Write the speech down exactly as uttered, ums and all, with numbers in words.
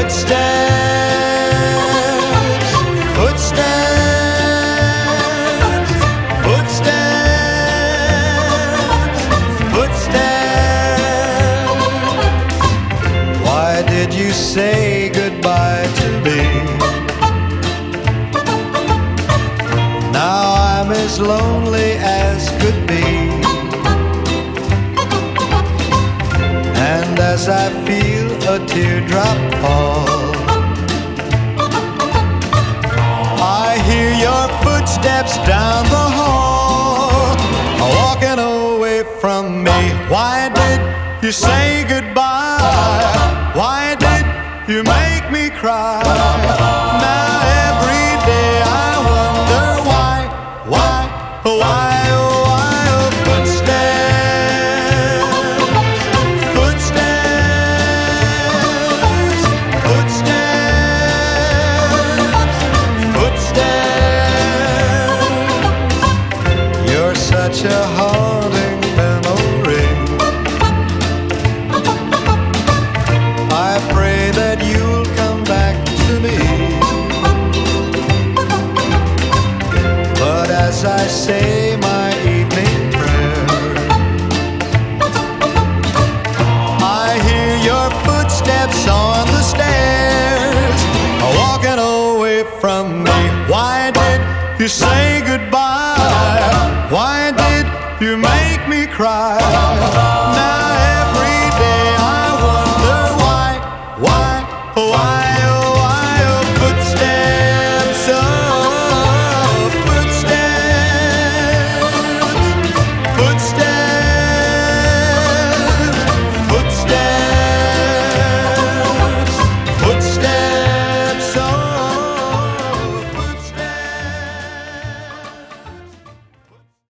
Footsteps, footsteps, footsteps, footsteps. Why did you say goodbye to me? Now I'm as lonely as could be. And as I feel a teardrop fall, I hear your footsteps down the hall, walking away from me. Why did you say goodbye? Why did you make me cry? Now every day I wonder why, why, why, why, oh, footsteps, footsteps, footsteps, footsteps. You're such a haunting memory. I pray that you'll come back to me. But as I say my evening prayer, I hear your footsteps on the stairs, walking away from me. Why did you say goodbye?